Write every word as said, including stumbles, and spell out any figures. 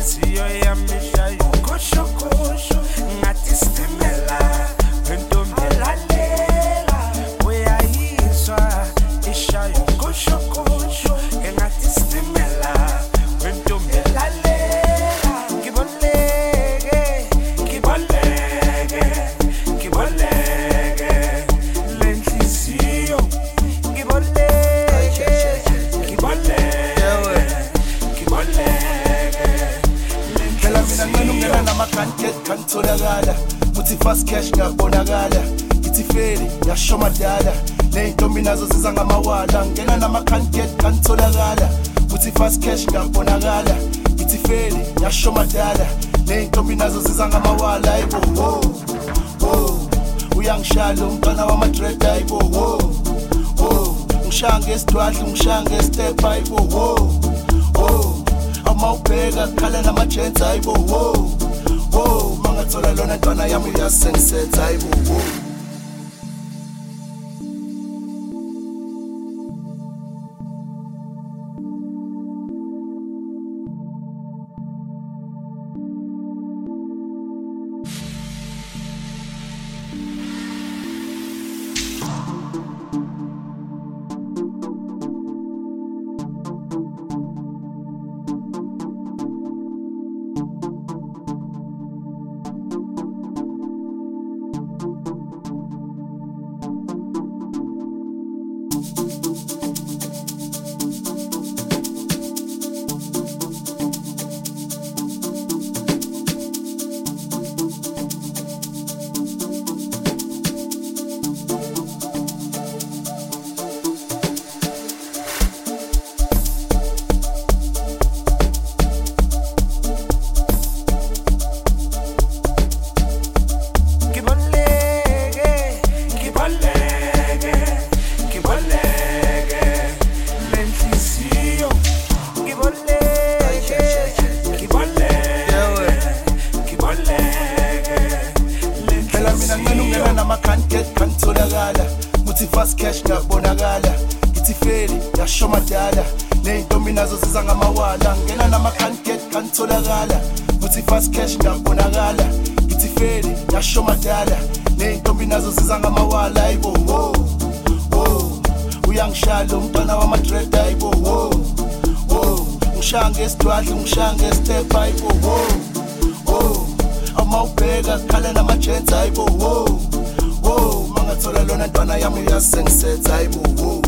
lenhliziyo yami ishayo koshokosho ngathi sitimela wentombi elalela uyayizwa ishayo koshokosho ngathi sitimela wentombi elalela ngiboleke ngiboleke ngiboleke lenhliziyo ngiboleke ngiboleke ngiboleke phela mina nginungela namakanti kangitholakala uthi fast cash ngiyabonakala ithi feli yasho madala neyintombi nazo ziza ngamawala ngena namakanti kangitholakala uthi fast cash ngiyabonakala ithi feli yasho madala neyintombi nazo ziza ngamawala ayibo wo wo uyangishalo umntwana wamadread ayibo wo wo ngishange esidwadla ngishange estep ayibo wo wo amawubheka khala namagents ayibo wo wo mangathola lona ntwana yami uyasengisetha ayibo wo. Uthi fast cash ngiyabonakala ithi feli yasho madala neyintombi nazo ziza ngamawala ngena namakanti kangitholakala uthi fast cash ngiyabonakala ithi feli yasho madala neyintombi nazo ziza ngamawala ayibo wo wo uyangishalo umntwana wamadread ayibo wo wo ngishange esidwadla ngishange estep ayibo wo wo amawubheka khala namagents ayibo wo wo mangathola lona ntwana yami uyasengisetha ayibo wo.